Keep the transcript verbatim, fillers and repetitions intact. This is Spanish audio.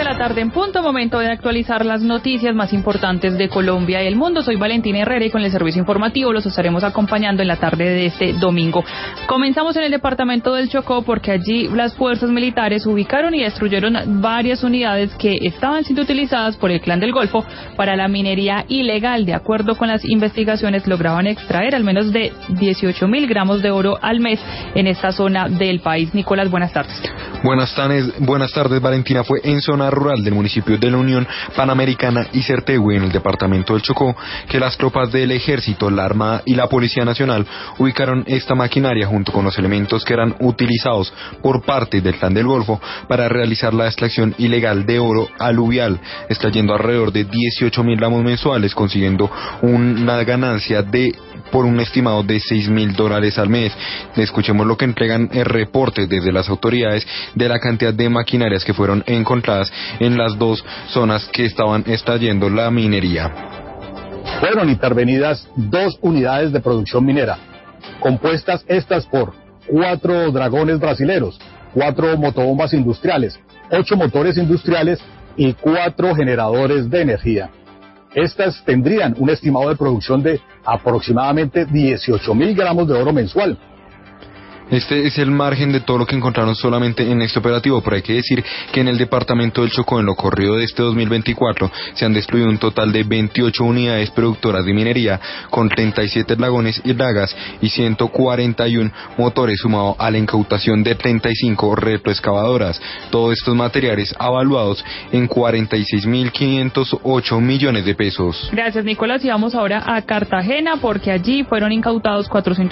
la tarde en punto, momento de actualizar las noticias más importantes de Colombia y el mundo. Soy Valentina Herrera y con el servicio informativo los estaremos acompañando en la tarde de este domingo. Comenzamos en el departamento del Chocó porque allí las fuerzas militares ubicaron y destruyeron varias unidades que estaban siendo utilizadas por el Clan del Golfo para la minería ilegal. De acuerdo con las investigaciones, lograban extraer al menos de dieciocho mil gramos de oro al mes en esta zona del país. Nicolás, buenas tardes. Buenas tardes, buenas tardes, Valentina. Fue en zona rural del municipio de la Unión Panamericana y Certegüe, en el departamento del Chocó, que las tropas del Ejército, la Armada y la Policía Nacional ubicaron esta maquinaria junto con los elementos que eran utilizados por parte del Clan del Golfo para realizar la extracción ilegal de oro aluvial, extrayendo alrededor de dieciocho mil gramos mensuales, consiguiendo una ganancia de por un estimado de seis mil dólares al mes. Escuchemos lo que entregan el reporte desde las autoridades de la cantidad de maquinarias que fueron encontradas en las dos zonas que estaban extrayendo la minería. Fueron intervenidas dos unidades de producción minera, compuestas estas por cuatro dragones brasileros, cuatro motobombas industriales, ocho motores industriales y cuatro generadores de energía. Estas tendrían un estimado de producción de aproximadamente dieciocho mil gramos de oro mensual. Este es el margen de todo lo que encontraron solamente en este operativo, pero hay que decir que en el departamento del Chocó, en lo corrido de este dos mil veinticuatro, se han destruido un total de veintiocho unidades productoras de minería, con treinta y siete dragones y dagas y ciento cuarenta y uno motores, sumado a la incautación de treinta y cinco retroexcavadoras. Todos estos materiales avaluados en cuarenta y seis mil quinientos ocho millones de pesos. Gracias, Nicolás, y vamos ahora a Cartagena porque allí fueron incautados cuatrocientos